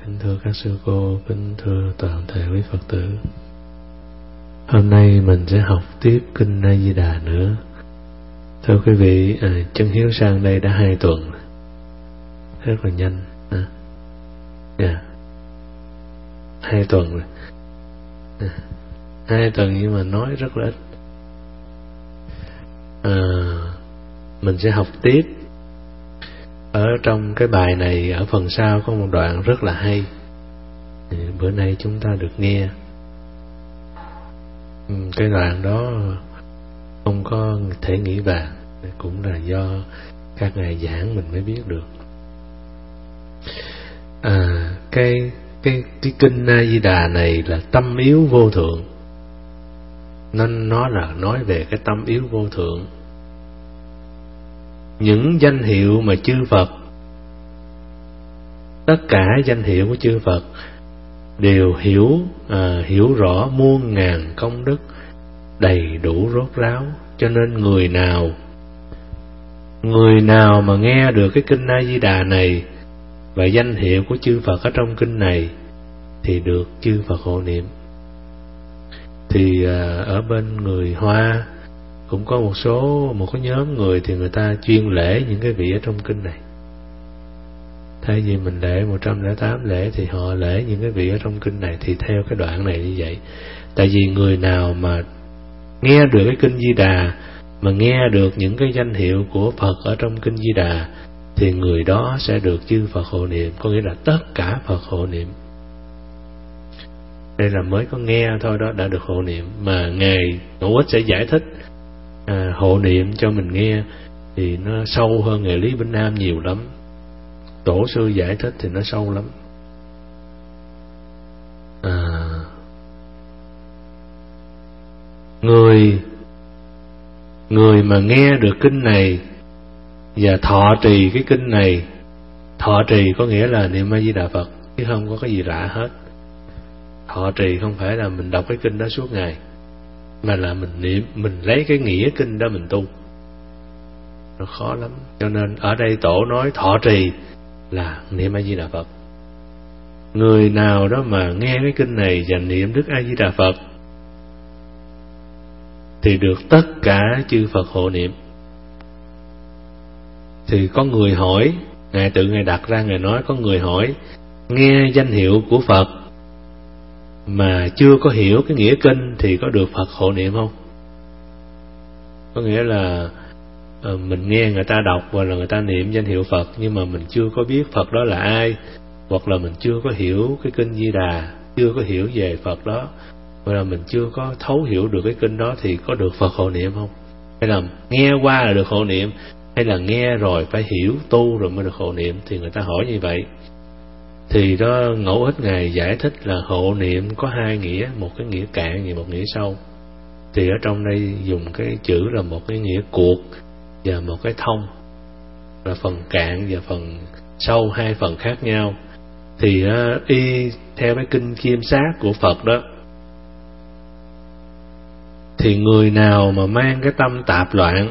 Kính thưa các sư cô, kính thưa toàn thể quý Phật tử. Hôm nay mình sẽ học tiếp Kinh A Di Đà nữa. Thưa quý vị, Chân Hiếu sang đây đã 2 tuần, rất là nhanh. 2 tuần rồi. 2 tuần nhưng mà nói rất là ít. Mình sẽ học tiếp. Ở trong cái bài này, ở phần sau có một đoạn rất là hay. Bữa nay chúng ta được nghe. Cái đoạn đó không có thể nghĩ vàng, cũng là do các ngài giảng mình mới biết được. Cái Kinh A Di Đà này là tâm yếu vô thượng, nên nó là nói về cái tâm yếu vô thượng. Những danh hiệu mà chư Phật, tất cả danh hiệu của chư Phật đều hiểu rõ muôn ngàn công đức, đầy đủ rốt ráo. Cho nên người nào mà nghe được cái Kinh A Di Đà này và danh hiệu của chư Phật ở trong kinh này thì được chư Phật hộ niệm. Thì ở bên người Hoa cũng có một cái nhóm người thì người ta chuyên lễ những cái vị ở trong kinh này. Thay vì mình lễ 108 lễ thì họ lễ những cái vị ở trong kinh này, thì theo cái đoạn này như vậy. Tại vì người nào mà nghe được cái Kinh Di Đà, mà nghe được những cái danh hiệu của Phật ở trong Kinh Di Đà, thì người đó sẽ được chư Phật hộ niệm, có nghĩa là tất cả Phật hộ niệm. Đây là mới có nghe thôi đó đã được hộ niệm. Mà Ngài Ngũ Ích sẽ giải thích hộ niệm cho mình nghe thì nó sâu hơn Ngài Lý Bỉnh Nam nhiều lắm. Tổ sư giải thích thì nó sâu lắm. Người mà nghe được kinh này và thọ trì cái kinh này, thọ trì có nghĩa là niệm A Di Đà Phật, chứ không có cái gì lạ hết. Thọ trì không phải là mình đọc cái kinh đó suốt ngày, mà là mình niệm, mình lấy cái nghĩa kinh đó mình tu. Nó khó lắm. Cho nên ở đây tổ nói thọ trì là niệm A Di Đà Phật. Người nào đó mà nghe cái kinh này và niệm Đức A Di Đà Phật thì được tất cả chư Phật hộ niệm. Thì có người hỏi, Ngài tự Ngài đặt ra, Ngài nói có người hỏi, nghe danh hiệu của Phật mà chưa có hiểu cái nghĩa kinh thì có được Phật hộ niệm không? Có nghĩa là mình nghe người ta đọc hoặc là người ta niệm danh hiệu Phật, nhưng mà mình chưa có biết Phật đó là ai, hoặc là mình chưa có hiểu cái Kinh Di Đà, chưa có hiểu về Phật đó, hoặc là mình chưa có thấu hiểu được cái kinh đó, thì có được Phật hộ niệm không? Hay là nghe qua là được hộ niệm, hay là nghe rồi phải hiểu tu rồi mới được hộ niệm? Thì người ta hỏi như vậy. Thì đó Ngẫu Ích Ngài giải thích là hộ niệm có 2 nghĩa, một cái nghĩa cạn và một nghĩa sâu. Thì ở trong đây dùng cái chữ là một cái nghĩa cuộc và một cái thông, là phần cạn và phần sâu, 2 phần khác nhau. Thì y theo cái kinh Kim Sát của Phật đó, thì người nào mà mang cái tâm tạp loạn,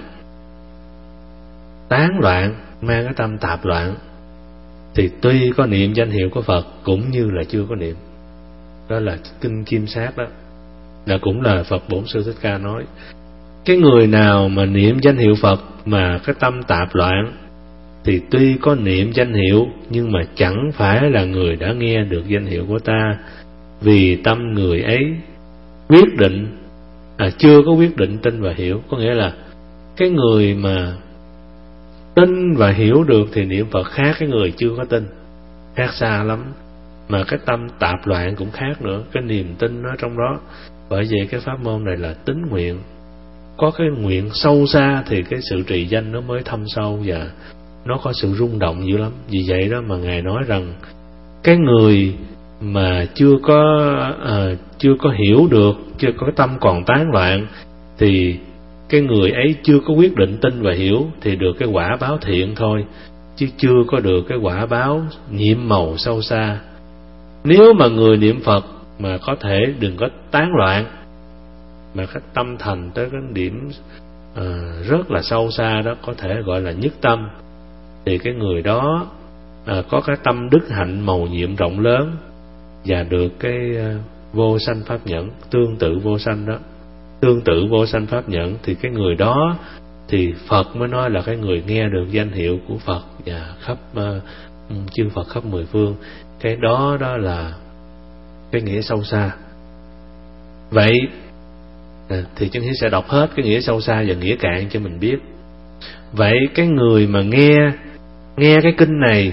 tán loạn, mang cái tâm tạp loạn, thì tuy có niệm danh hiệu của Phật cũng như là chưa có niệm. Đó là kinh Kim Sát đó, là cũng là Phật Bổn Sư Thích Ca nói. Cái người nào mà niệm danh hiệu Phật mà cái tâm tạp loạn thì tuy có niệm danh hiệu nhưng mà chẳng phải là người đã nghe được danh hiệu của ta, vì tâm người ấy quyết định chưa có quyết định tin và hiểu. Có nghĩa là cái người mà tin và hiểu được thì niệm Phật khác cái người chưa có tin, khác xa lắm. Mà cái tâm tạp loạn cũng khác nữa, cái niềm tin nó trong đó. Bởi vậy cái pháp môn này là tín nguyện, có cái nguyện sâu xa thì cái sự trì danh nó mới thâm sâu và nó có sự rung động dữ lắm. Vì vậy đó mà Ngài nói rằng cái người mà chưa có hiểu được, chưa có tâm còn tán loạn, thì cái người ấy chưa có quyết định tin và hiểu thì được cái quả báo thiện thôi, chứ chưa có được cái quả báo nhiệm màu sâu xa. Nếu mà người niệm Phật mà có thể đừng có tán loạn, mà cái tâm thành tới cái điểm rất là sâu xa đó, có thể gọi là nhất tâm, thì cái người đó có cái tâm đức hạnh mầu nhiệm rộng lớn và được cái vô sanh pháp nhẫn, tương tự vô sanh đó, tương tự vô sanh pháp nhẫn, thì cái người đó thì Phật mới nói là cái người nghe được danh hiệu của Phật và khắp chư Phật khắp mười phương. Cái đó đó là cái nghĩa sâu xa. Vậy thì Chân Hiếu sẽ đọc hết cái nghĩa sâu xa và nghĩa cạn cho mình biết. Vậy cái người mà nghe cái kinh này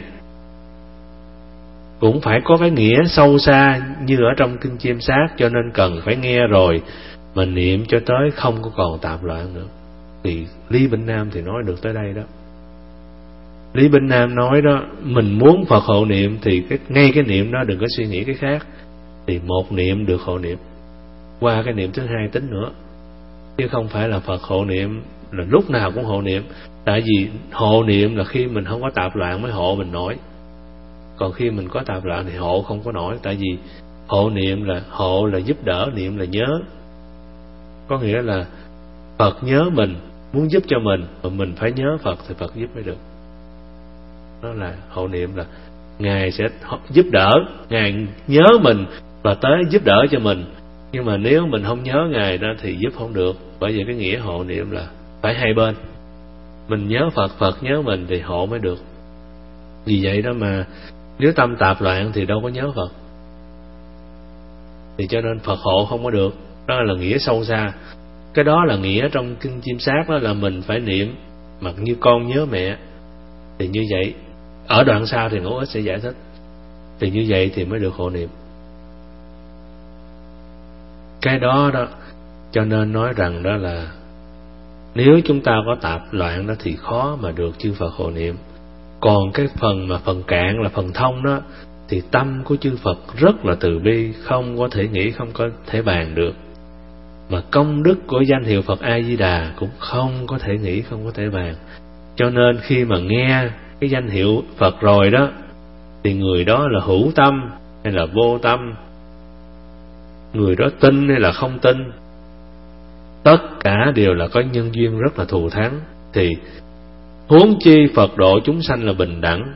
cũng phải có cái nghĩa sâu xa như ở trong kinh Chiêm Sát, cho nên cần phải nghe rồi mà niệm cho tới không có còn tạp loạn nữa. Thì Lý Bỉnh Nam thì nói được tới đây đó. Lý Bỉnh Nam nói đó, mình muốn Phật hộ niệm thì ngay cái niệm đó đừng có suy nghĩ cái khác, thì một niệm được hộ niệm, qua cái niệm thứ hai tính nữa, chứ không phải là Phật hộ niệm là lúc nào cũng hộ niệm. Tại vì hộ niệm là khi mình không có tạp loạn mới hộ mình nổi, còn khi mình có tạp loạn thì hộ không có nổi. Tại vì hộ niệm là hộ là giúp đỡ, niệm là nhớ, có nghĩa là Phật nhớ mình, muốn giúp cho mình, mà mình phải nhớ Phật thì Phật giúp mới được. Đó là hộ niệm, là Ngài sẽ giúp đỡ, Ngài nhớ mình và tới giúp đỡ cho mình. Nhưng mà nếu mình không nhớ Ngài đó thì giúp không được. Bởi vì cái nghĩa hộ niệm là phải hai bên, mình nhớ Phật, Phật nhớ mình thì hộ mới được. Vì vậy đó mà nếu tâm tạp loạn thì đâu có nhớ Phật, thì cho nên Phật hộ không có được. Đó là nghĩa sâu xa. Cái đó là nghĩa trong kinh Chiêm Sát, đó là mình phải niệm mặc như con nhớ mẹ. Thì như vậy, ở đoạn sau thì Ngũ Ích sẽ giải thích. Thì như vậy thì mới được hộ niệm. Cái đó đó, cho nên nói rằng đó là nếu chúng ta có tạp loạn đó thì khó mà được chư Phật hộ niệm. Còn cái phần mà phần cạn là phần thông đó, thì tâm của chư Phật rất là từ bi, không có thể nghĩ, không có thể bàn được. Mà công đức của danh hiệu Phật A Di Đà cũng không có thể nghĩ, không có thể bàn. Cho nên khi mà nghe cái danh hiệu Phật rồi đó, thì người đó là hữu tâm hay là vô tâm, người đó tin hay là không tin, tất cả đều là có nhân duyên rất là thù thắng. Thì huống chi Phật độ chúng sanh là bình đẳng.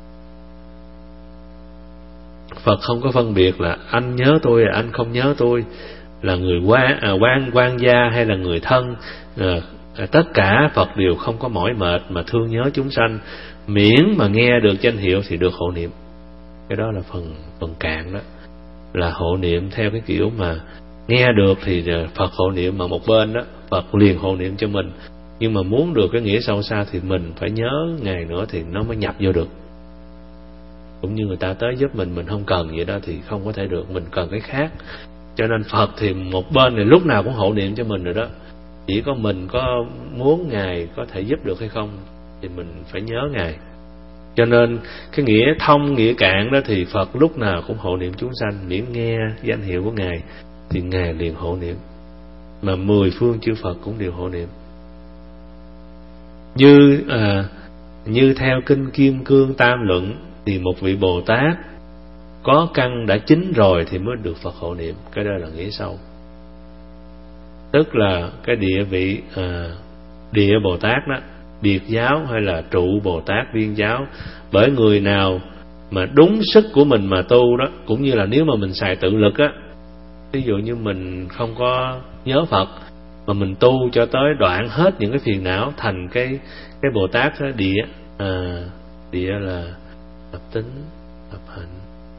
Phật không có phân biệt là anh nhớ tôi hay anh không nhớ tôi, là người quan gia hay là người thân. Tất cả Phật đều không có mỏi mệt mà thương nhớ chúng sanh, miễn mà nghe được danh hiệu thì được hộ niệm. Cái đó là phần cạn đó, là hộ niệm theo cái kiểu mà nghe được thì Phật hộ niệm, mà một bên đó Phật liền hộ niệm cho mình. Nhưng mà muốn được cái nghĩa sâu xa thì mình phải nhớ Ngài nữa thì nó mới nhập vô được. Cũng như người ta tới giúp mình không cần vậy đó thì không có thể được, mình cần cái khác. Cho nên Phật thì một bên thì lúc nào cũng hộ niệm cho mình rồi đó. Chỉ có mình có muốn Ngài có thể giúp được hay không thì mình phải nhớ Ngài. Cho nên cái nghĩa thông, nghĩa cạn đó thì Phật lúc nào cũng hộ niệm chúng sanh, miễn nghe danh hiệu của Ngài thì Ngài liền hộ niệm. Mà mười phương chư Phật cũng đều hộ niệm. Như theo kinh Kim Cương Tam Luận thì một vị Bồ Tát có căn đã chín rồi thì mới được Phật hộ niệm. Cái đó là nghĩa sâu. Tức là cái địa vị địa Bồ Tát đó, biệt giáo hay là trụ Bồ Tát viên giáo. Bởi người nào mà đúng sức của mình mà tu đó, cũng như là nếu mà mình xài tự lực á, ví dụ như mình không có nhớ Phật mà mình tu cho tới đoạn hết những cái phiền não thành cái Bồ Tát đó, địa là thập tính, thập hạnh,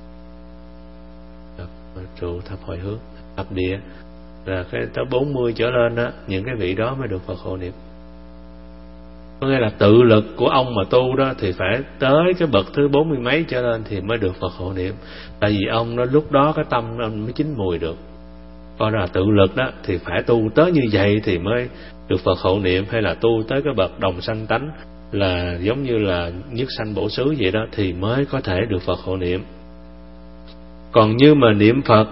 thập trụ, thập hồi hướng, thập địa, là cái tới 40 trở lên đó, những cái vị đó mới được Phật hộ niệm. Có nghĩa là tự lực của ông mà tu đó thì phải tới cái bậc thứ 40 mấy trở lên thì mới được Phật hộ niệm. Tại vì ông đó lúc đó cái tâm ông mới chín mùi được. Coi là tự lực đó thì phải tu tới như vậy thì mới được Phật hộ niệm, hay là tu tới cái bậc đồng sanh tánh là giống như là nhất sanh bổ xứ vậy đó thì mới có thể được Phật hộ niệm. Còn như mà niệm Phật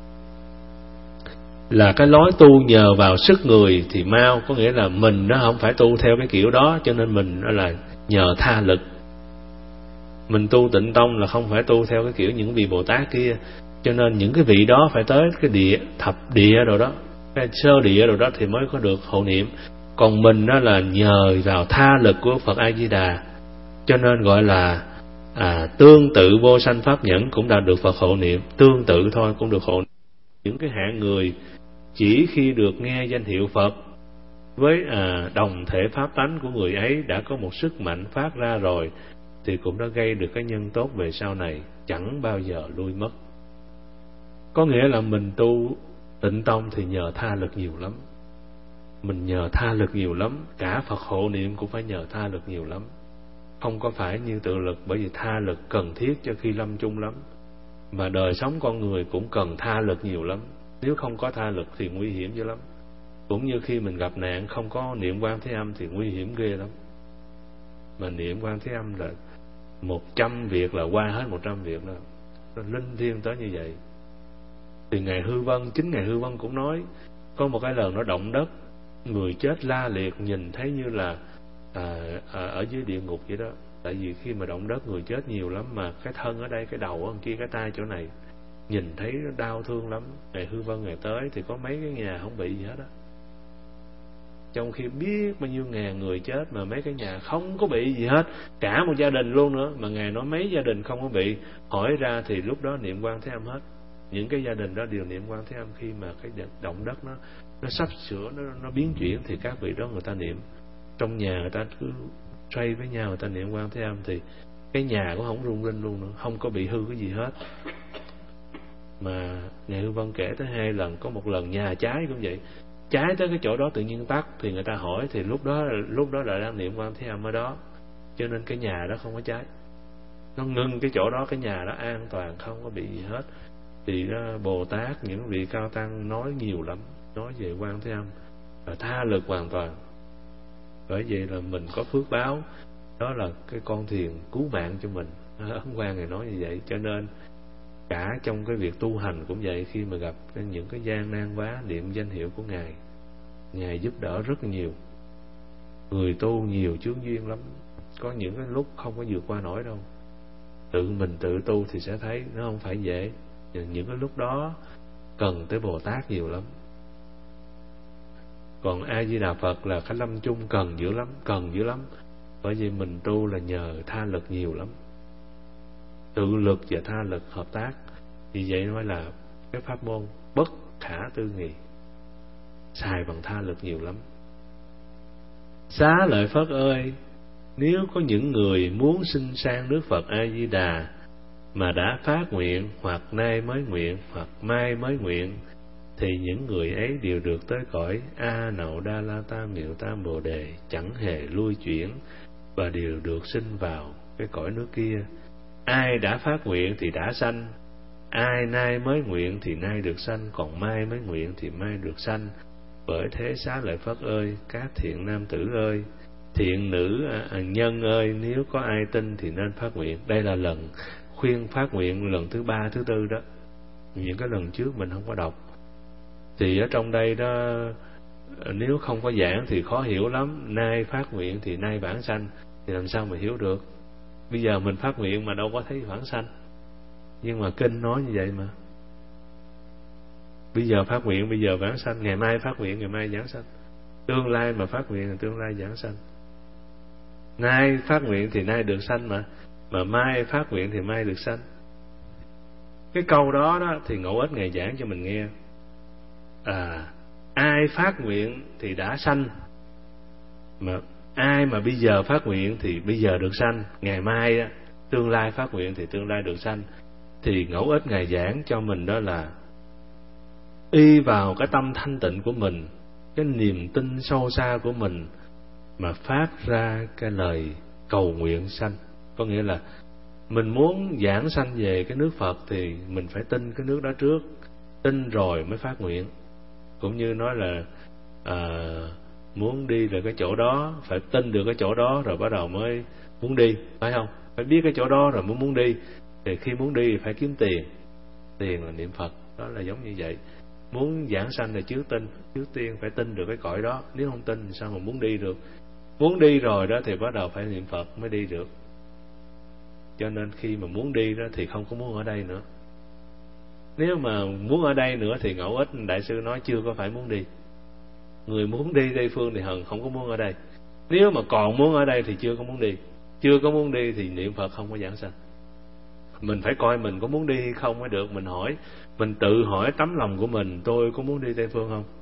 là cái lối tu nhờ vào sức người thì mau, có nghĩa là mình nó không phải tu theo cái kiểu đó, cho nên mình nó là nhờ tha lực. Mình tu Tịnh Tông là không phải tu theo cái kiểu những vị Bồ Tát kia, cho nên những cái vị đó phải tới cái địa, thập địa rồi đó, cái sơ địa rồi đó thì mới có được hộ niệm. Còn mình đó là nhờ vào tha lực của Phật A Di Đà, cho nên gọi là Tương tự vô sanh pháp nhẫn cũng đã được Phật hộ niệm, tương tự thôi cũng được hộ niệm. Những cái hạng người chỉ khi được nghe danh hiệu Phật với đồng thể pháp tánh của người ấy đã có một sức mạnh phát ra rồi, thì cũng đã gây được cái nhân tốt về sau này, chẳng bao giờ lui mất. Có nghĩa là mình tu Tịnh Tông thì nhờ tha lực nhiều lắm. Mình nhờ tha lực nhiều lắm, cả Phật hộ niệm cũng phải nhờ tha lực nhiều lắm. Không có phải như tự lực, bởi vì tha lực cần thiết cho khi lâm chung lắm. Mà đời sống con người cũng cần tha lực nhiều lắm. Nếu không có tha lực thì nguy hiểm dữ lắm. Cũng như khi mình gặp nạn không có niệm Quan Thế Âm thì nguy hiểm ghê lắm. Mà niệm Quan Thế Âm là 100 việc là qua hết 100 việc đó. Nó linh thiêng tới như vậy. Thì Ngài Hư Vân, chính Ngài Hư Vân cũng nói, có một cái lần nó động đất, người chết la liệt, nhìn thấy như là ở dưới địa ngục vậy đó. Tại vì khi mà động đất người chết nhiều lắm, mà cái thân ở đây, cái đầu ở kia, cái tay chỗ này, nhìn thấy nó đau thương lắm. Ngài Hư Vân Ngài tới thì có mấy cái nhà không bị gì hết á, trong khi biết bao nhiêu ngàn người chết mà mấy cái nhà không có bị gì hết, cả một gia đình luôn nữa, mà Ngài nói mấy gia đình không có bị. Hỏi ra thì lúc đó niệm Quan Thế Âm hết. Những cái gia đình đó đều niệm Quan Thế Âm. Khi mà cái động đất nó sắp sửa nó biến chuyển thì các vị đó người ta niệm. Trong nhà người ta cứ xoay với nhau, người ta niệm Quan Thế Âm thì cái nhà cũng không rung rinh luôn nữa, không có bị hư cái gì hết. Mà Ngài Hư Vân kể tới 2 lần, có một lần nhà cháy cũng vậy, cháy tới cái chỗ đó tự nhiên tắt, thì người ta hỏi thì lúc đó là đang niệm Quan Thế Âm ở đó, cho nên cái nhà đó không có cháy. Nó ngưng cái chỗ đó, cái nhà đó an toàn, không có bị gì hết. Thì đó, Bồ Tát, những vị cao tăng nói nhiều lắm, nói về Quan Thế Âm và tha lực hoàn toàn. Bởi vậy là mình có phước báo, đó là cái con thuyền cứu mạng cho mình. Ấn Quang Ngài nói như vậy. Cho nên cả trong cái việc tu hành cũng vậy, khi mà gặp những cái gian nan quá, niệm danh hiệu của Ngài, Ngài giúp đỡ rất nhiều. Người tu nhiều chướng duyên lắm, có những cái lúc không có vượt qua nổi đâu. Tự mình tự tu thì sẽ thấy nó không phải dễ. Những cái lúc đó cần tới Bồ Tát nhiều lắm. Còn A Di Đà Phật là cái lâm chung cần dữ lắm. Bởi vì mình tu là nhờ tha lực nhiều lắm. Tự lực và tha lực hợp tác. Vì vậy mới là cái pháp môn bất khả tư nghị, xài bằng tha lực nhiều lắm. Xá lợi Phất ơi, nếu có những người muốn sinh sang nước Phật A Di Đà mà đã phát nguyện, hoặc nay mới nguyện, hoặc mai mới nguyện, thì những người ấy đều được tới cõi A Nậu Đa La Tam Miệu Tam Bồ Đề, chẳng hề lui chuyển, và đều được sinh vào cái cõi nước kia. Ai đã phát nguyện thì đã sanh, ai nay mới nguyện thì nay được sanh, còn mai mới nguyện thì mai được sanh. Bởi thế Xá lợi Phất ơi, các thiện nam tử ơi, thiện nữ nhân ơi, nếu có ai tin thì nên phát nguyện. Đây là lần khuyên phát nguyện lần thứ 3, thứ 4 đó. Những cái lần trước mình không có đọc. Thì ở trong đây đó, nếu không có giảng thì khó hiểu lắm. Nay phát nguyện thì nay vãng sanh, thì làm sao mà hiểu được. Bây giờ mình phát nguyện mà đâu có thấy vãng sanh, nhưng mà kinh nói như vậy mà. Bây giờ phát nguyện bây giờ vãng sanh, ngày mai phát nguyện ngày mai vãng sanh. Tương lai mà phát nguyện thì tương lai vãng sanh. Nay phát nguyện thì nay được sanh mà mai phát nguyện thì mai được sanh. Cái câu đó đó thì Ngẫu Ích Ngài giảng cho mình nghe. Ai phát nguyện thì đã sanh, mà ai mà bây giờ phát nguyện thì bây giờ được sanh, ngày mai tương lai phát nguyện thì tương lai được sanh. Thì Ngẫu Ích Ngài giảng cho mình đó là y vào cái tâm thanh tịnh của mình, cái niềm tin sâu xa của mình mà phát ra cái lời cầu nguyện sanh. Có nghĩa là mình muốn giảng sanh về cái nước Phật thì mình phải tin cái nước đó trước, tin rồi mới phát nguyện. Cũng như nói là muốn đi là cái chỗ đó, phải tin được cái chỗ đó rồi bắt đầu mới muốn đi, phải không? Phải biết cái chỗ đó rồi mới muốn đi. Thì khi muốn đi phải kiếm tiền, tiền là niệm Phật. Đó là giống như vậy. Muốn giảng sanh thì trước tiên phải tin được cái cõi đó. Nếu không tin thì sao mà muốn đi được. Muốn đi rồi đó thì bắt đầu phải niệm Phật mới đi được. Cho nên khi mà muốn đi đó thì không có muốn ở đây nữa. Nếu mà muốn ở đây nữa thì Ngẫu Ích Đại sư nói chưa có phải muốn đi. Người muốn đi Tây Phương thì không có muốn ở đây. Nếu mà còn muốn ở đây thì chưa có muốn đi. chưa có muốn đi thì niệm Phật không có giảng sanh. Mình phải coi mình có muốn đi hay không mới được. Mình hỏi, mình tự hỏi tấm lòng của mình, tôi có muốn đi Tây Phương không?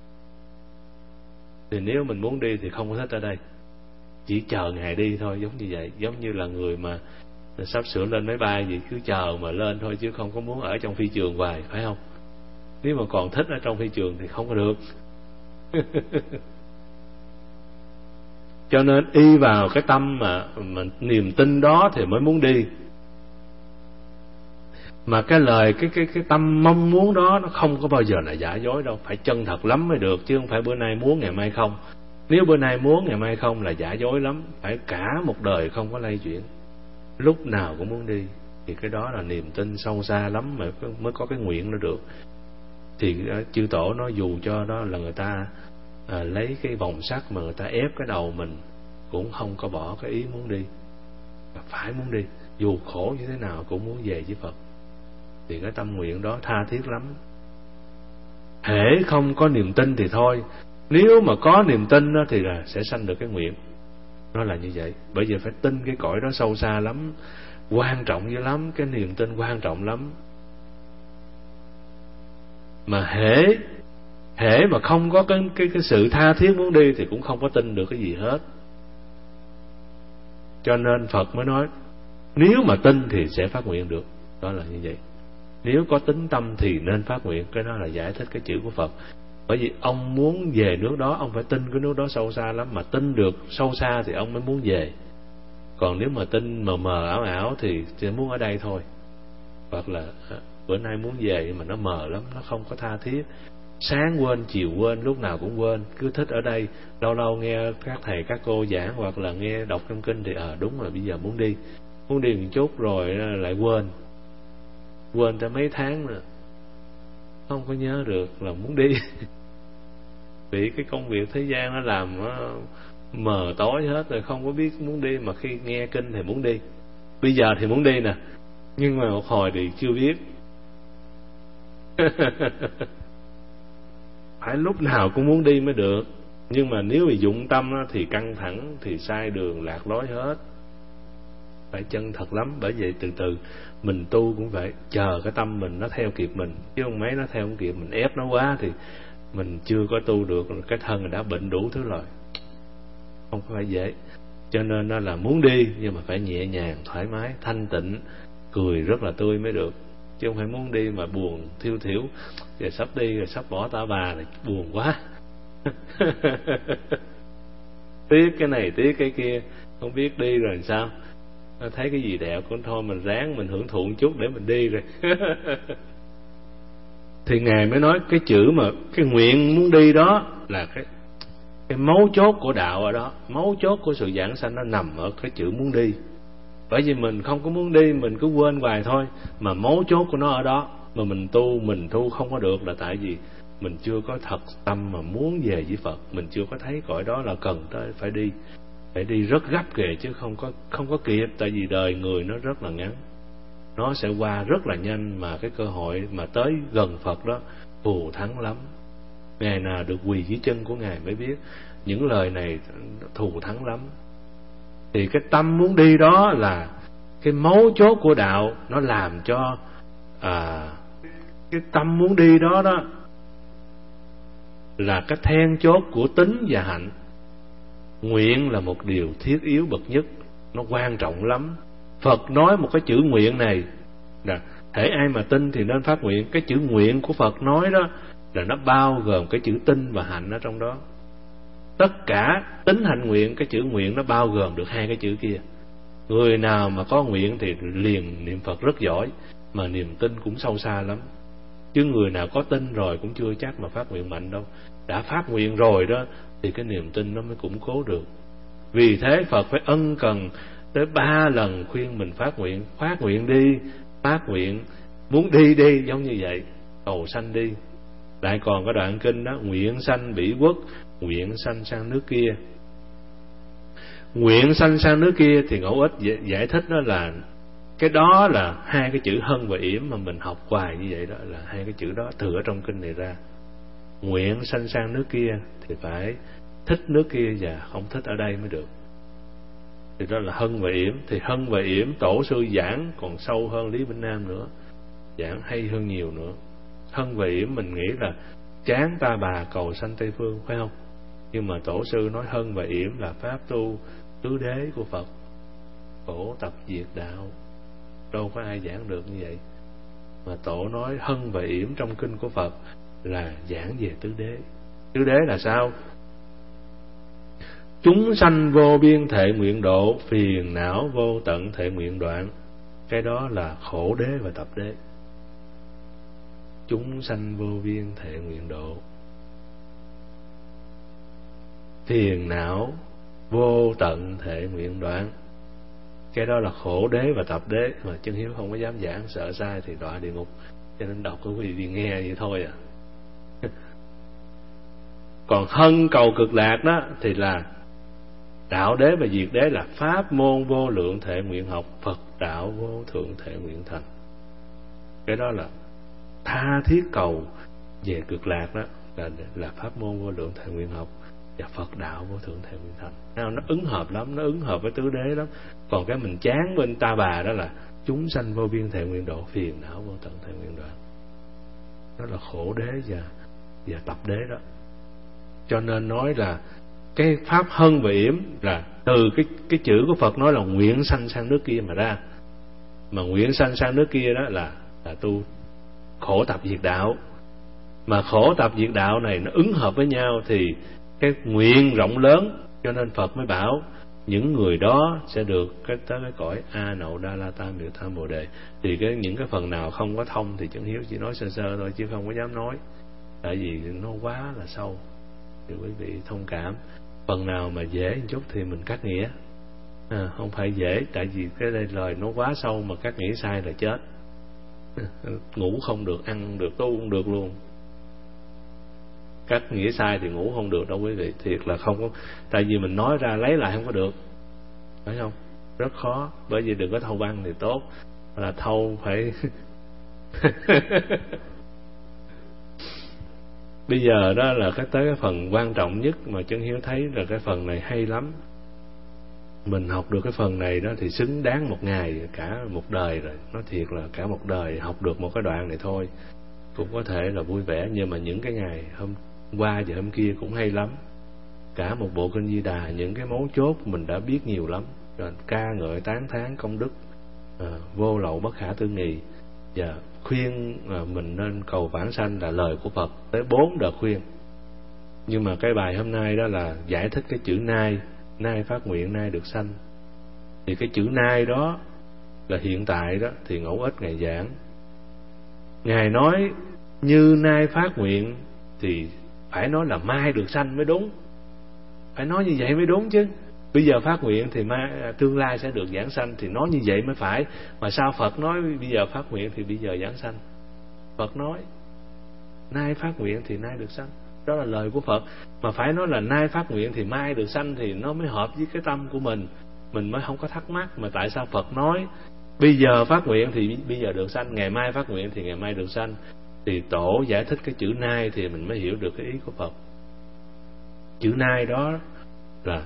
Thì nếu mình muốn đi thì không có thích ở đây, chỉ chờ ngày đi thôi. Giống như vậy, giống như là người mà sắp sửa lên máy bay vậy, cứ chờ mà lên thôi, chứ không có muốn ở trong phi trường hoài, phải không? Nếu mà còn thích ở trong phi trường thì không có được. Cho nên y vào cái tâm mà niềm tin đó thì mới muốn đi. Mà cái lời cái tâm mong muốn đó nó không có bao giờ là giả dối đâu, phải chân thật lắm mới được, chứ không phải bữa nay muốn ngày mai không. Nếu bữa nay muốn ngày mai không là giả dối lắm, phải cả một đời không có lay chuyển, lúc nào cũng muốn đi, thì cái đó là niềm tin sâu xa lắm mà mới có cái nguyện nó được. Thì chư tổ nói dù cho đó là người ta lấy cái vòng sắt mà người ta ép cái đầu mình, cũng không có bỏ cái ý muốn đi, phải muốn đi, dù khổ như thế nào cũng muốn về với Phật. Thì cái tâm nguyện đó tha thiết lắm. Hễ không có niềm tin thì thôi, nếu mà có niềm tin đó thì là sẽ sanh được cái nguyện. Nó là như vậy. Bởi vì phải tin cái cõi đó sâu xa lắm, quan trọng dữ lắm, cái niềm tin quan trọng lắm. Mà hễ mà không có cái sự tha thiết muốn đi thì cũng không có tin được cái gì hết. Cho nên Phật mới nói nếu mà tin thì sẽ phát nguyện được. Đó là như vậy. Nếu có tính tâm thì nên phát nguyện. Cái đó là giải thích cái chữ của Phật. Bởi vì ông muốn về nước đó, ông phải tin cái nước đó sâu xa lắm. Mà tin được sâu xa thì ông mới muốn về. Còn nếu mà tin mờ mờ ảo ảo thì chỉ muốn ở đây thôi. Hoặc là bữa nay muốn về mà nó mờ lắm, nó không có tha thiết. Sáng quên, chiều quên, lúc nào cũng quên. Cứ thích ở đây, lâu lâu nghe các thầy các cô giảng hoặc là nghe đọc trong kinh thì đúng rồi, bây giờ muốn đi. Muốn đi một chút rồi lại quên tới mấy tháng nữa, không có nhớ được là muốn đi. Vì cái công việc thế gian nó làm nó mờ tối hết rồi, không có biết muốn đi. Mà khi nghe kinh thì muốn đi, bây giờ thì muốn đi nè, nhưng mà một hồi thì chưa biết. Phải lúc nào cũng muốn đi mới được. Nhưng mà nếu mà dụng tâm thì căng thẳng, thì sai đường lạc lối hết. Phải chân thật lắm. Bởi vậy từ từ mình tu cũng vậy, chờ cái tâm mình nó theo kịp mình, chứ không mấy nó theo không kịp, mình ép nó quá thì mình chưa có tu được, cái thân đã bệnh đủ thứ rồi, không phải dễ. Cho nên nó là muốn đi nhưng mà phải nhẹ nhàng, thoải mái, thanh tịnh, cười rất là tươi mới được. Chứ không phải muốn đi mà buồn thiêu thiểu, rồi sắp đi rồi sắp bỏ tả bà này, buồn quá. Tiếc cái này tiếc cái kia, không biết đi rồi sao. Thấy cái gì đẹp cũng thôi, mình ráng mình hưởng thụ một chút để mình đi rồi. Thì Ngài mới nói cái chữ mà cái nguyện muốn đi đó là cái mấu chốt của đạo ở đó. Mấu chốt của sự giảng sanh nó nằm ở cái chữ muốn đi. Bởi vì mình không có muốn đi, mình cứ quên hoài thôi. Mà mấu chốt của nó ở đó. Mà mình tu không có được là tại vì mình chưa có thật tâm mà muốn về với Phật. Mình chưa có thấy cõi đó là cần tới phải đi. Phải đi rất gấp kìa, chứ không có kịp. Tại vì đời người nó rất là ngắn, nó sẽ qua rất là nhanh. Mà cái cơ hội mà tới gần Phật đó thù thắng lắm. Ngày nào được quỳ dưới chân của Ngài mới biết những lời này thù thắng lắm. Thì cái tâm muốn đi đó là cái mấu chốt của đạo. Nó làm cho cái tâm muốn đi đó đó là cái then chốt của tín và hạnh. Nguyện là một điều thiết yếu bậc nhất, nó quan trọng lắm. Phật nói một cái chữ nguyện này là hễ ai mà tin thì nên phát nguyện. Cái chữ nguyện của Phật nói đó là nó bao gồm cái chữ tin và hạnh ở trong đó. Tất cả tín hạnh nguyện, cái chữ nguyện nó bao gồm được hai cái chữ kia. Người nào mà có nguyện thì liền niệm Phật rất giỏi, mà niềm tin cũng sâu xa lắm. Chứ người nào có tin rồi cũng chưa chắc mà phát nguyện mạnh đâu. Đã phát nguyện rồi đó thì cái niềm tin nó mới củng cố được. Vì thế Phật phải ân cần tới 3 lần khuyên mình phát nguyện. Phát nguyện đi, phát nguyện, muốn đi đi, giống như vậy, cầu sanh đi. Lại còn cái đoạn kinh đó, nguyện sanh bỉ quốc, nguyện sanh sang nước kia. Nguyện sanh sang nước kia thì Ngẫu Ích giải thích đó là cái đó là hai cái chữ hân và yểm mà mình học hoài như vậy đó, là hai cái chữ đó thừa trong kinh này ra. Nguyện sanh sang nước kia thì phải thích nước kia và không thích ở đây mới được. thì đó là Hân và Yểm. Thì Hân và Yểm tổ sư giảng còn sâu hơn Lý Bỉnh Nam nữa, giảng hay hơn nhiều nữa. Hân và Yểm mình nghĩ là chán ta bà cầu sanh Tây Phương, phải không? Nhưng mà tổ sư nói Hân và Yểm là pháp tu tứ đế của Phật, khổ tập diệt đạo, đâu có ai giảng được như vậy. Mà tổ nói Hân và Yểm trong kinh của Phật là giảng về tứ đế. Tứ đế là sao? Chúng sanh vô biên thệ nguyện độ, phiền não vô tận thệ nguyện đoạn. Cái đó là khổ đế và tập đế. Chúng sanh vô biên thệ nguyện độ, phiền não vô tận thệ nguyện đoạn. Cái đó là khổ đế và tập đế, mà Chân Hiếu không có dám giảng, sợ sai thì đọa địa ngục, cho nên đọc quý vị đi nghe vậy thôi à. Còn Hân cầu cực lạc đó thì là đạo đế và diệt đế, là pháp môn vô lượng thệ nguyện học, Phật đạo vô thượng thệ nguyện thành. Cái đó là tha thiết cầu về cực lạc đó, là pháp môn vô lượng thệ nguyện học và Phật đạo vô thượng thệ nguyện thành. Nó ứng hợp lắm, nó ứng hợp với tứ đế lắm. Còn cái mình chán bên ta bà đó là chúng sanh vô biên thệ nguyện độ, phiền não vô tận thệ nguyện đoạn. Đó là khổ đế và tập đế đó. Cho nên nói là cái pháp Hân và Yểm là từ cái chữ của Phật nói là nguyện sanh sang nước kia mà ra. Mà nguyện sanh sang nước kia đó là tu khổ tập diệt đạo. Mà khổ tập diệt đạo này nó ứng hợp với nhau thì cái nguyện rộng lớn, cho nên Phật mới bảo những người đó sẽ được tới cái cõi A Nậu Đa La Tam Miệu Tham Bồ Đề. Thì những cái phần nào không có thông thì Chân Hiếu chỉ nói sơ sơ thôi, chứ không có dám nói, tại vì nó quá là sâu, thì quý vị thông cảm. Phần nào mà dễ một chút thì mình cắt nghĩa, không phải dễ, tại vì cái đây lời nó quá sâu, mà cắt nghĩa sai là chết. Ngủ không được, ăn không được, tu không được luôn. Cắt nghĩa sai thì ngủ không được đâu quý vị, thiệt là không có. Tại vì mình nói ra lấy lại không có được, phải không? Rất khó. Bởi vì đừng có thâu băng thì tốt, là thâu phải Bây giờ đó là tới cái phần quan trọng nhất mà Chân Hiếu thấy là cái phần này hay lắm. Mình học được cái phần này đó thì xứng đáng một ngày, cả một đời rồi. Nói thiệt là cả một đời học được một cái đoạn này thôi cũng có thể là vui vẻ. Nhưng mà những cái ngày hôm qua và hôm kia cũng hay lắm. Cả một bộ kinh Di Đà, những cái mấu chốt mình đã biết nhiều lắm. Rồi ca ngợi tán thán công đức vô lậu bất khả tư nghị, và khuyên mình nên cầu vãng sanh là lời của Phật tới 4 đợt khuyên. Nhưng mà cái bài hôm nay đó là giải thích cái chữ nai, nai phát nguyện nai được sanh. Thì cái chữ nai đó là hiện tại đó thì Ngẫu Ích Ngài giảng, Ngài nói như nai phát nguyện thì phải nói là mai được sanh mới đúng, phải nói như vậy mới đúng chứ. Bây giờ phát nguyện thì tương lai sẽ được giảng sanh, thì nói như vậy mới phải. Mà sao Phật nói bây giờ phát nguyện thì bây giờ giảng sanh? Phật nói nay phát nguyện thì nay được sanh, đó là lời của Phật. Mà phải nói là nay phát nguyện thì mai được sanh thì nó mới hợp với cái tâm của mình mới không có thắc mắc. Mà tại sao Phật nói bây giờ phát nguyện thì bây giờ được sanh, ngày mai phát nguyện thì ngày mai được sanh? Thì tổ giải thích cái chữ nay thì mình mới hiểu được cái ý của Phật. Chữ nay đó là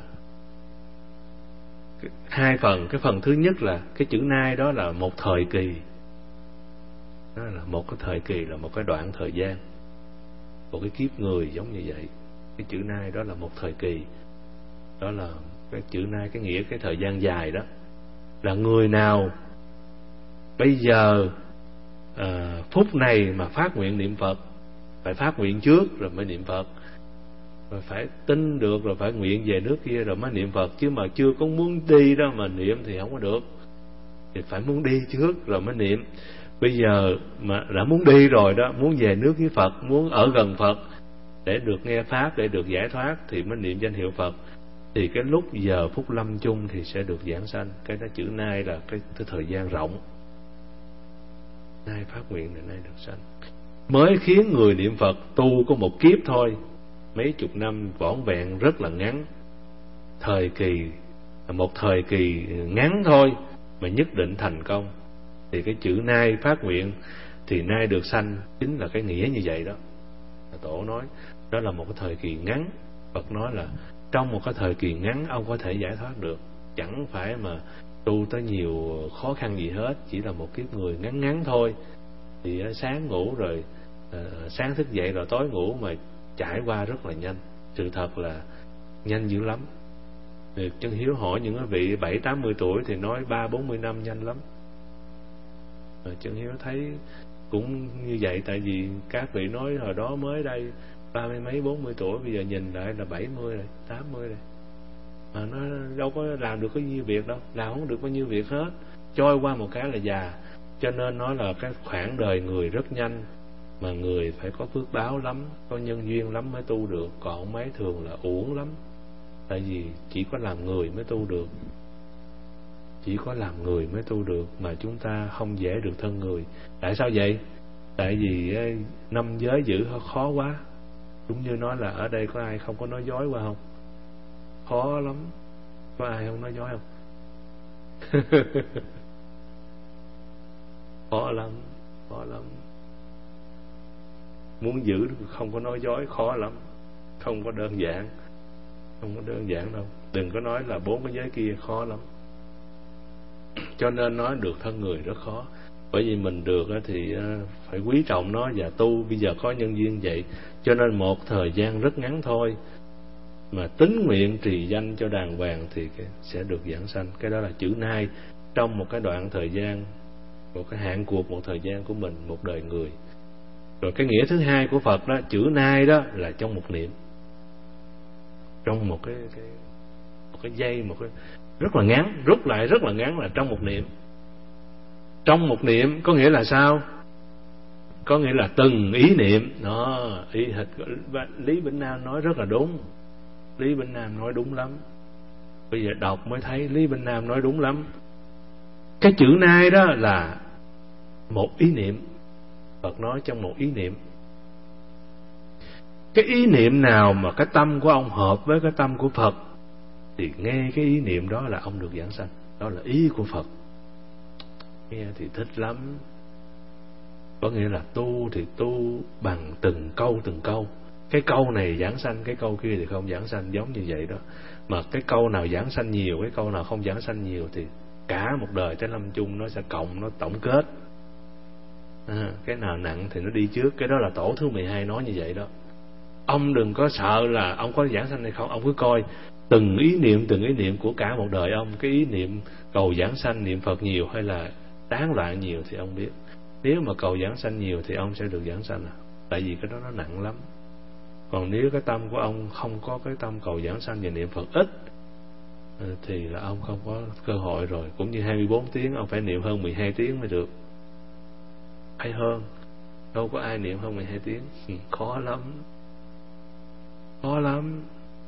hai phần. Cái phần thứ nhất là cái chữ nay đó là một thời kỳ, đó là một cái thời kỳ, là một cái đoạn thời gian, một cái kiếp người giống như vậy. Cái chữ nay đó là một thời kỳ, đó là cái chữ nay, cái nghĩa cái thời gian dài đó. Là người nào bây giờ phút này mà phát nguyện niệm Phật, phải phát nguyện trước rồi mới niệm Phật, rồi phải tin được, rồi phải nguyện về nước kia rồi mới niệm Phật. Chứ mà chưa có muốn đi đó mà niệm thì không có được, thì phải muốn đi trước rồi mới niệm. Bây giờ mà đã muốn đi rồi đó, muốn về nước với Phật, muốn ở gần Phật để được nghe Pháp, để được giải thoát thì mới niệm danh hiệu Phật. Thì cái lúc giờ phút lâm chung thì sẽ được giảng sanh. Cái đó chữ nay là cái thời gian rộng. Nay phát nguyện là nay được sanh, mới khiến người niệm Phật tu có một kiếp thôi, mấy chục năm vỏn vẹn rất là ngắn. Thời kỳ một thời kỳ ngắn thôi mà nhất định thành công. Thì cái chữ nay phát nguyện thì nay được sanh chính là cái nghĩa như vậy đó. Tổ nói đó là một cái thời kỳ ngắn. Phật nói là trong một cái thời kỳ ngắn ông có thể giải thoát được. chẳng phải mà tu tới nhiều khó khăn gì hết, chỉ là một kiếp người ngắn ngắn thôi. Thì sáng ngủ rồi sáng thức dậy rồi tối ngủ, mà trải qua rất là nhanh. Sự thật là nhanh dữ lắm. Chân Hiếu hỏi những cái vị 70-80 tuổi thì nói 30-40 năm nhanh lắm. Chân Hiếu thấy cũng như vậy, tại vì các vị nói hồi đó mới đây 30 mấy 40 tuổi, bây giờ nhìn lại là 70 rồi, 80 rồi, mà nó đâu có làm được có nhiêu việc đâu, làm không được bao nhiêu việc hết, trôi qua một cái là già. Cho nên nói là cái khoảng đời người rất nhanh, mà người phải có phước báo lắm, có nhân duyên lắm mới tu được, còn mấy thường là uổng lắm. Tại vì chỉ có làm người mới tu được, chỉ có làm người mới tu được, mà chúng ta không dễ được thân người. Tại sao vậy? Tại vì 5 giới giữ khó quá. Đúng như nói là ở đây có ai không có nói dối qua không? Khó lắm. Có ai không nói dối không? Khó lắm, khó lắm. Muốn giữ không có nói dối khó lắm, không có đơn giản, không có đơn giản đâu. Đừng có nói là 4 cái giới kia, khó lắm. Cho nên nói được thân người rất khó. Bởi vì mình được thì phải quý trọng nó và tu. Bây giờ có nhân duyên vậy, cho nên một thời gian rất ngắn thôi mà tín nguyện trì danh cho đàng hoàng thì sẽ được giảng sanh. Cái đó là chữ nai trong một cái đoạn thời gian, một cái hạn cuộc, một thời gian của mình, một đời người. Rồi cái nghĩa thứ hai của Phật đó, chữ nai đó là trong một niệm, trong một cái giây, một cái rất là ngắn, rút lại rất là ngắn, là trong một niệm. Trong một niệm có nghĩa là sao? Có nghĩa là từng ý niệm đó. Lý Bỉnh Nam nói rất là đúng. Lý Bỉnh Nam nói đúng lắm. Bây giờ đọc mới thấy Lý Bỉnh Nam nói đúng lắm. Cái chữ nai đó là một ý niệm. Phật nói trong một ý niệm. Cái ý niệm nào mà cái tâm của ông hợp với cái tâm của Phật thì nghe cái ý niệm đó là ông được giảng sanh. Đó là ý của Phật. Nghe thì thích lắm. Có nghĩa là tu thì tu bằng từng câu từng câu. Cái câu này giảng sanh, cái câu kia thì không giảng sanh, giống như vậy đó. Mà cái câu nào giảng sanh nhiều, cái câu nào không giảng sanh nhiều thì cả một đời tới lâm chung nó sẽ cộng, nó tổng kết. Cái nào nặng thì nó đi trước. Cái đó là tổ thứ 12 nói như vậy đó. Ông đừng có sợ là ông có giảng sanh hay không. Ông cứ coi từng ý niệm của cả một đời ông. Cái ý niệm cầu giảng sanh, niệm Phật nhiều hay là tán loạn nhiều thì ông biết. Nếu mà cầu giảng sanh nhiều thì ông sẽ được giảng sanh. Tại vì cái đó nó nặng lắm. Còn nếu cái tâm của ông không có cái tâm cầu giảng sanh và niệm Phật ít thì là ông không có cơ hội rồi. Cũng như 24 tiếng ông phải niệm hơn 12 tiếng mới được. Hay hơn. Đâu có ai niệm hơn 12 tiếng. Khó lắm. Khó lắm.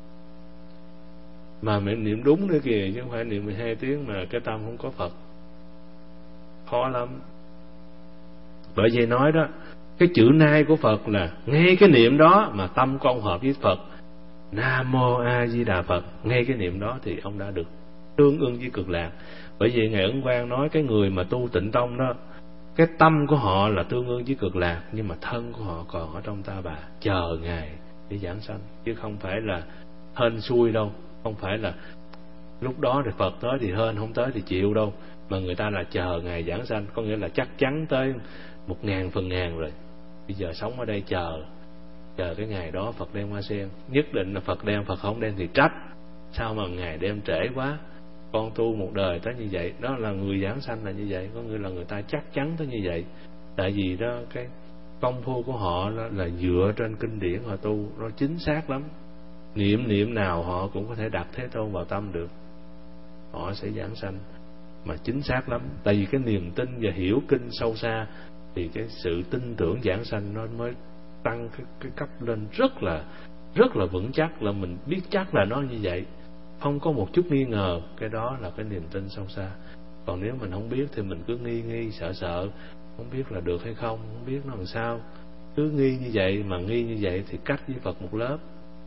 Mà mình niệm đúng nữa kìa, chứ không phải niệm 12 tiếng mà cái tâm không có Phật. Khó lắm. Bởi vậy nói đó, cái chữ nai của Phật là nghe cái niệm đó mà tâm con hợp với Phật. Nam Mô A Di Đà Phật. Nghe cái niệm đó thì ông đã được tương ưng với cực lạc. Bởi vậy Ngài Ấn Quang nói cái người mà tu Tịnh Tông đó, cái tâm của họ là tương ưng với cực lạc, nhưng mà thân của họ còn ở trong Ta Bà, chờ Ngài để giảng sanh, chứ không phải là hên xui đâu. Không phải là lúc đó thì Phật tới thì hên, không tới thì chịu đâu. Mà người ta là chờ Ngài giảng sanh, có nghĩa là chắc chắn tới 1000 phần ngàn rồi. Bây giờ sống ở đây chờ cái ngày đó Phật đem hoa sen. Nhất định là Phật đem, Phật không đem thì trách. Sao mà Ngài đem trễ quá. Con tu một đời tới như vậy. Đó là người giảng sanh là như vậy. Có nghĩa là người ta chắc chắn tới như vậy. Tại vì đó cái công phu của họ là dựa trên kinh điển họ tu, nó chính xác lắm. Niệm nào họ cũng có thể đặt Thế Tôn vào tâm được, họ sẽ giảng sanh mà chính xác lắm. Tại vì cái niềm tin và hiểu kinh sâu xa thì cái sự tin tưởng giảng sanh nó mới tăng cái cấp lên rất là vững chắc, là mình biết chắc là nó như vậy, không có một chút nghi ngờ. Cái đó là cái niềm tin sâu xa. Còn nếu mình không biết thì mình cứ nghi sợ, không biết là được hay không biết nó làm sao, cứ nghi như vậy. Mà nghi như vậy thì cách với Phật một lớp,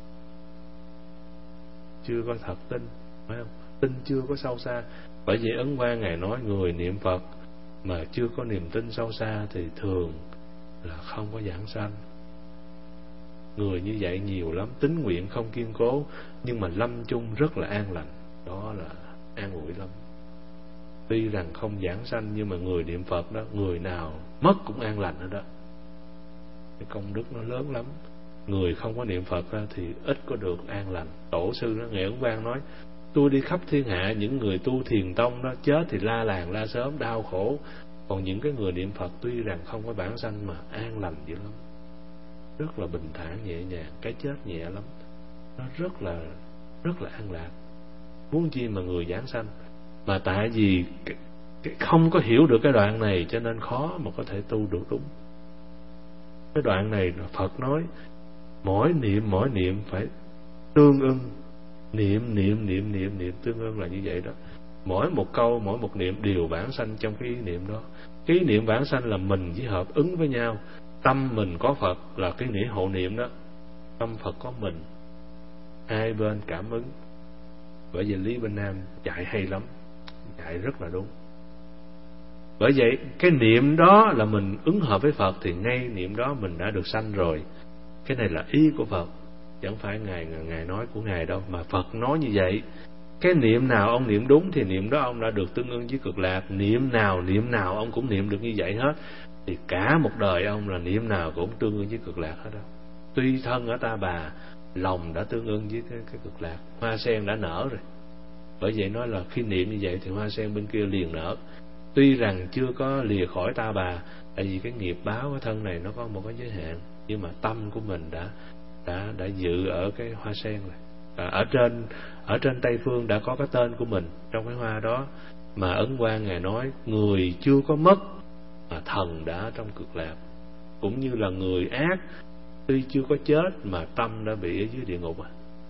chưa có thật tin, phải không? Tin chưa có sâu xa. Bởi vậy Ấn Quang Ngài nói người niệm Phật mà chưa có niềm tin sâu xa thì thường là không có giảng sanh. Người như vậy nhiều lắm, tín nguyện không kiên cố nhưng mà lâm chung rất là an lành. Đó là an ủi lắm. Tuy rằng không giảng sanh nhưng mà người niệm Phật đó, người nào mất cũng an lành ở đó. Cái công đức nó lớn lắm. Người không có niệm Phật ra thì ít có được an lành. Tổ sư đó, Ngài Ấn Quang nói, tôi đi khắp thiên hạ, những người tu thiền tông đó chết thì la làng la sớm đau khổ, còn những cái người niệm Phật tuy rằng không có bản sanh mà an lành dữ lắm, rất là bình thản nhẹ nhàng, cái chết nhẹ lắm, nó rất là an lạc. Muốn chi mà người giảng sanh, mà tại vì cái không có hiểu được cái đoạn này cho nên khó mà có thể tu được đúng. Cái đoạn này Phật nói mỗi niệm phải tương ưng, niệm tương ưng là như vậy đó. Mỗi một câu, mỗi một niệm đều bản sanh trong cái ý niệm đó. Cái ý niệm bản sanh là mình với hợp ứng với nhau. Tâm mình có Phật là cái nghĩa hộ niệm đó, tâm Phật có mình, hai bên cảm ứng. Bởi vì Lý Bên Nam dạy hay lắm, dạy rất là đúng. Bởi vậy cái niệm đó là mình ứng hợp với Phật thì ngay niệm đó mình đã được sanh rồi. Cái này là ý của Phật, chẳng phải Ngài nói của Ngài đâu, mà Phật nói như vậy. Cái niệm nào ông niệm đúng thì niệm đó ông đã được tương ưng với cực lạc. Niệm nào ông cũng niệm được như vậy hết, thì cả một đời ông là niệm nào cũng tương ưng với cực lạc hết đâu. Tuy thân ở Ta Bà, lòng đã tương ưng với cái cực lạc. Hoa sen đã nở rồi. Bởi vậy nói là khi niệm như vậy thì hoa sen bên kia liền nở. Tuy rằng chưa có lìa khỏi Ta Bà, tại vì cái nghiệp báo của thân này nó có một cái giới hạn, nhưng mà tâm của mình đã dự ở cái hoa sen rồi. Ở trên Tây Phương đã có cái tên của mình trong cái hoa đó. Mà Ấn Quang Ngài nói người chưa có mất mà thần đã trong cực lạc. Cũng như là người ác tuy chưa có chết mà tâm đã bị ở dưới địa ngục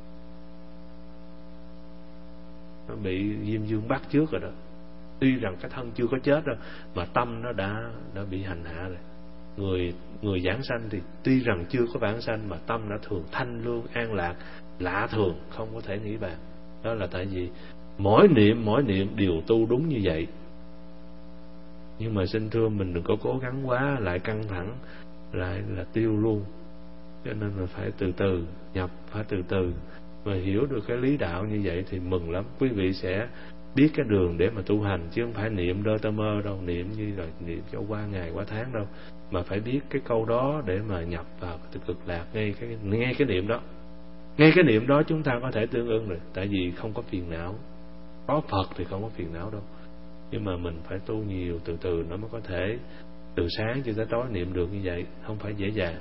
nó bị Diêm Dương bắt trước rồi đó. Tuy rằng cái thân chưa có chết đâu mà tâm nó đã bị hành hạ rồi. Người giảng sanh thì tuy rằng chưa có bản sanh mà tâm đã thường thanh lương an lạc, lạ thường, không có thể nghĩ bàn. Đó là tại vì mỗi niệm đều tu đúng như vậy. Nhưng mà xin thưa mình đừng có cố gắng quá, lại căng thẳng, lại là tiêu luôn. Cho nên là phải từ từ nhập, phải từ từ. Mà hiểu được cái lý đạo như vậy thì mừng lắm. Quý vị sẽ biết cái đường để mà tu hành, chứ không phải niệm đơ tơ mơ đâu, niệm như là niệm cho qua ngày qua tháng đâu, mà phải biết cái câu đó để mà nhập vào cái cực lạc ngay cái niệm đó. Ngay cái niệm đó chúng ta có thể tương ưng rồi, tại vì không có phiền não. Có Phật thì không có phiền não đâu, nhưng mà mình phải tu nhiều, từ từ nó mới có thể từ sáng cho tới tối niệm được như vậy, không phải dễ dàng.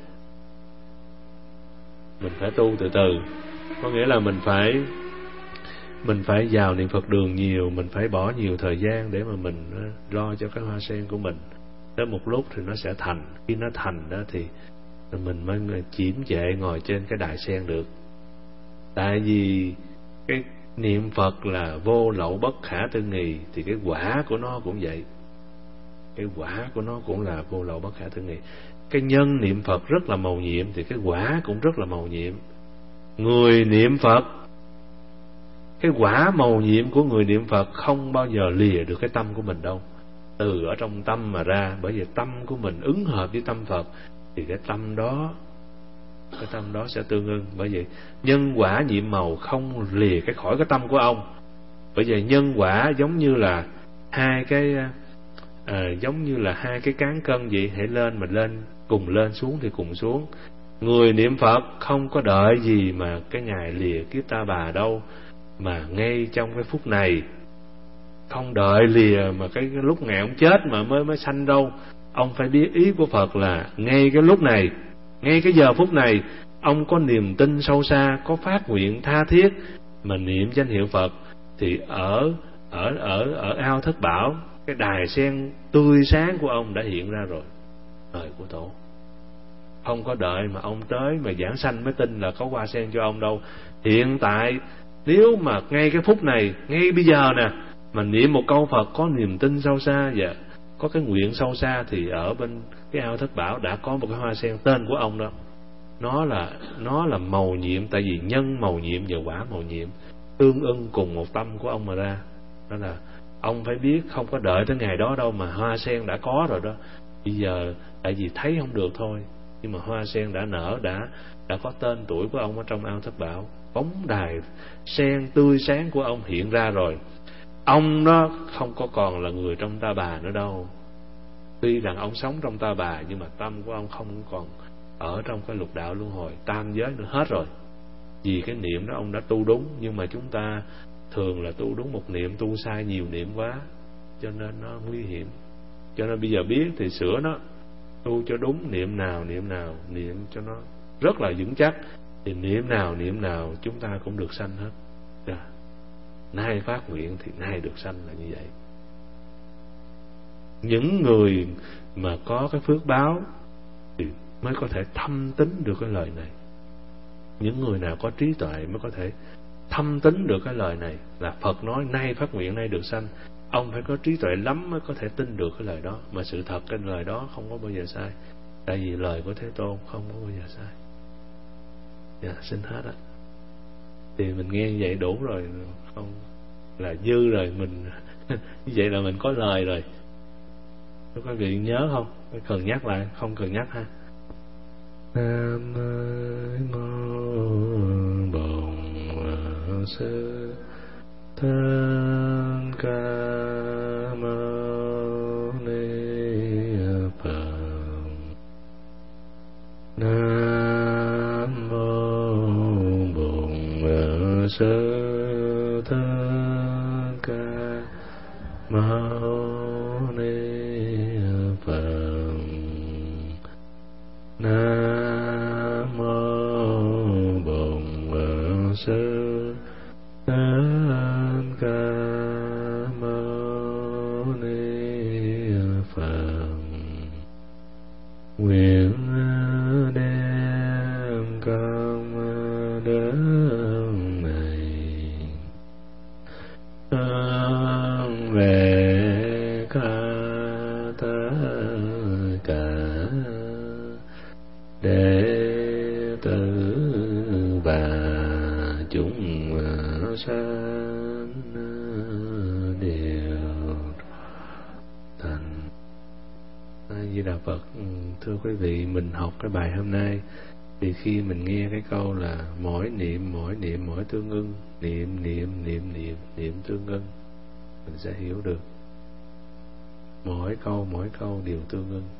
Mình phải tu từ từ, có nghĩa là mình phải vào niệm Phật đường nhiều, mình phải bỏ nhiều thời gian để mà mình lo cho cái hoa sen của mình. Đến một lúc thì nó sẽ thành. Khi nó thành đó thì mình mới chiếm trệ ngồi trên cái đài sen được. Tại vì cái niệm Phật là vô lậu bất khả tư nghì, thì cái quả của nó cũng vậy. Cái quả của nó cũng là vô lậu bất khả tư nghì. Cái nhân niệm Phật rất là mầu nhiệm thì cái quả cũng rất là mầu nhiệm. Người niệm Phật, cái quả mầu nhiệm của người niệm Phật không bao giờ lìa được cái tâm của mình đâu. Từ ở trong tâm mà ra, bởi vì tâm của mình ứng hợp với tâm Phật thì cái tâm đó sẽ tương ưng. Bởi vậy nhân quả nhiệm màu không lìa khỏi cái tâm của ông. Bởi vậy nhân quả giống như là hai cái cán cân vậy, hãy lên mà lên, cùng lên xuống thì cùng xuống. Người niệm Phật không có đợi gì mà cái ngày lìa kiếp Ta Bà đâu, mà ngay trong cái phút này, không đợi lìa mà cái lúc ngày ông chết mà mới sanh đâu. Ông phải biết ý của Phật là ngay cái lúc này, ngay cái giờ phút này, ông có niềm tin sâu xa, có phát nguyện tha thiết mà niệm danh hiệu Phật, thì ở ao Thất Bảo, cái đài sen tươi sáng của ông đã hiện ra rồi, đời của Tổ. Không có đợi mà ông tới mà giảng sanh mới tin là có hoa sen cho ông đâu. Hiện tại nếu mà ngay cái phút này, ngay bây giờ nè, mà niệm một câu Phật có niềm tin sâu xa và có cái nguyện sâu xa, thì ở bên cái ao Thất Bảo đã có một cái hoa sen tên của ông đó. Nó là mầu nhiệm, tại vì nhân mầu nhiệm và quả mầu nhiệm tương ưng cùng một tâm của ông mà ra. Đó là ông phải biết không có đợi tới ngày đó đâu mà hoa sen đã có rồi đó. Bây giờ tại vì thấy không được thôi, nhưng mà hoa sen đã nở, đã có tên tuổi của ông ở trong ao Thất Bảo. Bóng đài sen tươi sáng của ông hiện ra rồi. ông nó không có còn là người trong Ta Bà nữa đâu. Tuy rằng ông sống trong Ta Bà, nhưng mà tâm của ông không còn ở trong cái lục đạo luân hồi tam giới nữa hết rồi. Vì cái niệm đó ông đã tu đúng, nhưng mà chúng ta thường là tu đúng một niệm, tu sai nhiều niệm quá, cho nên nó nguy hiểm. Cho nên bây giờ biết thì sửa nó, tu cho đúng, niệm nào niệm cho nó rất là vững chắc, thì niệm nào chúng ta cũng được sanh hết. Nay phát nguyện thì nay được sanh là như vậy. Những người mà có cái phước báo thì mới có thể thâm tín được cái lời này. Những người nào có trí tuệ mới có thể thâm tín được cái lời này, là Phật nói nay phát nguyện nay được sanh. Ông phải có trí tuệ lắm mới có thể tin được cái lời đó. Mà sự thật cái lời đó không có bao giờ sai, tại vì lời của Thế Tôn không có bao giờ sai. Xin hết á. Thì mình nghe như vậy đủ rồi, không là dư rồi. Mình như vậy là mình có lời rồi. Có vị nhớ không? Phải cần nhắc lại, không cần nhắc ha. Nam mô Bổn Sư Thích Ca Mâu Ni Phật. Nam mô Bổn Sư Thích Ca Mâu Ni Phật. Nam mô Bổn Sư Thích Ca Mâu Ni Phật. Nguyện đem công đức này về tất cả đệ tử và chúng sanh đều thành. A Di Đà Phật. Thưa quý vị, mình học cái bài hôm nay thì khi mình nghe cái câu là mỗi niệm mỗi tương ưng, niệm tương ưng, mình sẽ hiểu được mỗi câu đều tương ưng.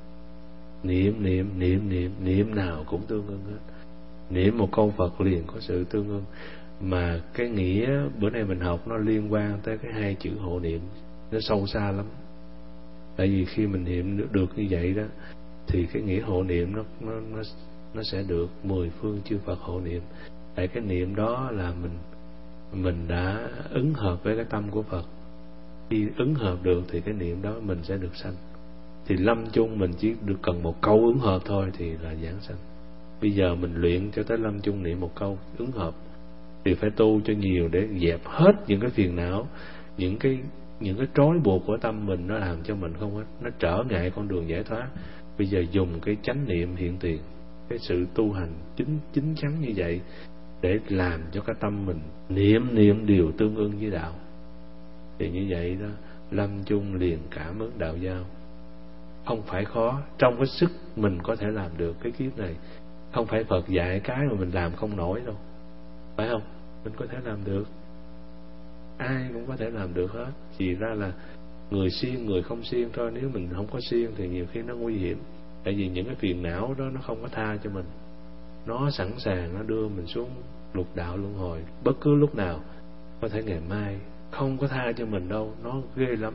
Niệm nào cũng tương ưng hết. Niệm một câu Phật liền có sự tương ưng. Mà cái nghĩa bữa nay mình học nó liên quan tới cái hai chữ hộ niệm, nó sâu xa lắm. Tại vì khi mình niệm được như vậy đó, thì cái nghĩa hộ niệm nó sẽ được 10 phương chư Phật hộ niệm. Tại cái niệm đó là mình đã ứng hợp với cái tâm của Phật. Khi ứng hợp được thì cái niệm đó mình sẽ được sanh. Thì lâm chung mình chỉ được cần một câu ứng hợp thôi thì là giảng sanh. Bây giờ mình luyện cho tới lâm chung niệm một câu ứng hợp thì phải tu cho nhiều để dẹp hết những cái phiền não, những cái trói buộc của tâm mình, nó làm cho mình không, nó trở ngại con đường giải thoát. Bây giờ dùng cái chánh niệm hiện tiền, cái sự tu hành chính chắn như vậy để làm cho cái tâm mình niệm điều tương ưng với đạo. Thì như vậy đó, lâm chung liền cảm ứng đạo giao. Không phải khó, trong cái sức mình có thể làm được. Cái kiếp này không phải Phật dạy cái mà mình làm không nổi đâu, phải không? Mình có thể làm được, ai cũng có thể làm được hết. Chỉ ra là người siêng người không siêng thôi. Nếu mình không có siêng thì nhiều khi nó nguy hiểm. Tại vì những cái phiền não đó nó không có tha cho mình, nó sẵn sàng nó đưa mình xuống lục đạo luân hồi bất cứ lúc nào. Có thể ngày mai không có tha cho mình đâu. Nó ghê lắm,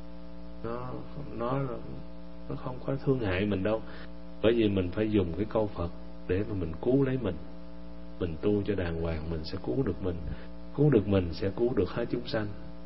nó không có thương hại mình đâu. Bởi vì mình phải dùng cái câu Phật để mà mình cứu lấy mình. Mình tu cho đàng hoàng, mình sẽ cứu được mình sẽ cứu được hết chúng sanh.